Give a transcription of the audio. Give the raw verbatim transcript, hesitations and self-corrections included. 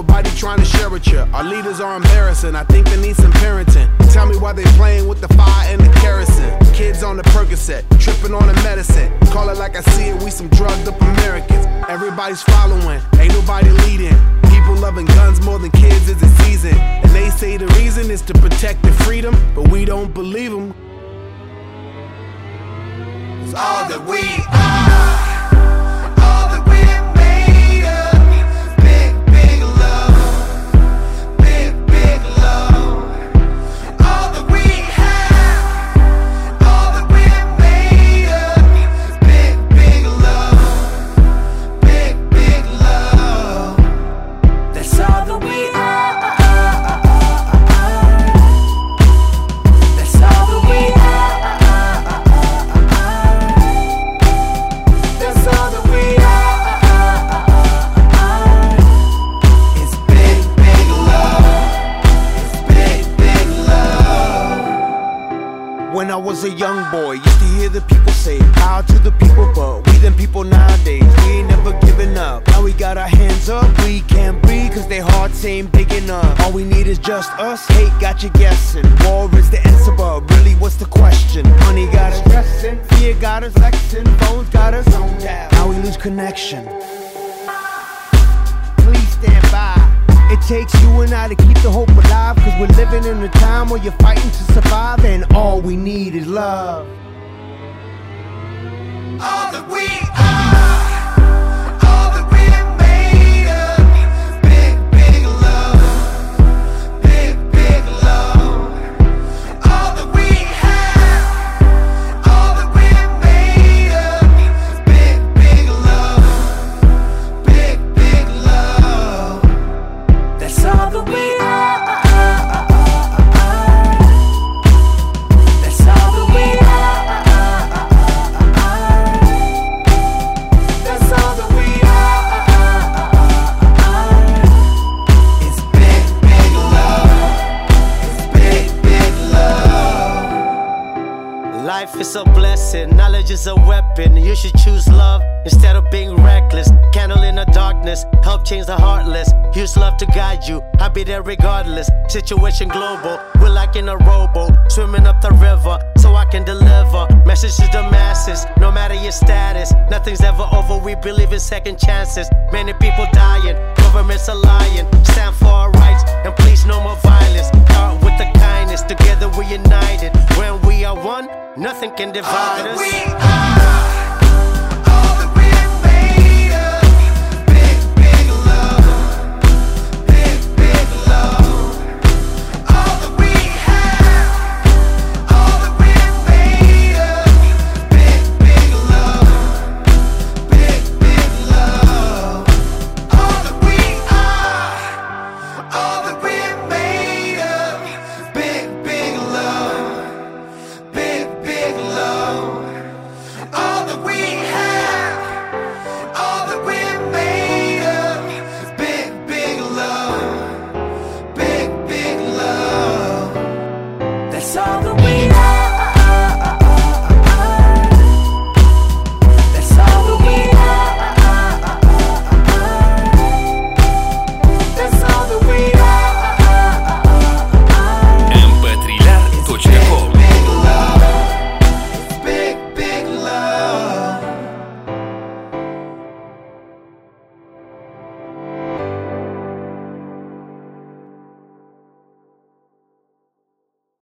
nobody trying to share with you. Our leaders are embarrassing, I think they need some parenting. Tell me why they playing with the fire and the kerosene. Kids on the Percocet, tripping on the medicine. Call it like I see it, we some drugged up Americans. Everybody's following, ain't nobody leading. People loving guns more than kids is a season. And they say the reason is to protect the freedom, but we don't believe them. It's all that we are. When I was a young boy, used to hear the people say, power to the people, but we them people nowadays, we ain't never giving up. Now we got our hands up, we can't breathe cause their hearts ain't big enough. All we need is just us, hate got you guessing. War is the answer, but really what's the question? Money got us stressing, fear got us vexing, phones got us zoned out. Now we lose connection. Please stand by. It takes you and I to keep the hope alive, cause we're living in a time where you're fighting to survive, and all we need is love. All that we are, all that we're made of, big, big love, big, big love. All that we have, all that we're made of, big, big love, big, big love. That's all that we are. That's all that we are. That's all that we are. It's big, big love. It's big, big love. Life is a blessing, knowledge is a weapon. You should choose love instead of being reckless. Candle in the darkness, help change the heartless. Use love to guide you, I'll be there regardless. Situation global, we're like in a rowboat, swimming up the river so I can deliver message to the masses. No matter your status, nothing's ever over, we believe in second chances. Many people dying, governments are lying. Stand for our rights and please no more violence. Start with the kindness, together we're united. When we are one, nothing can divide us. We are.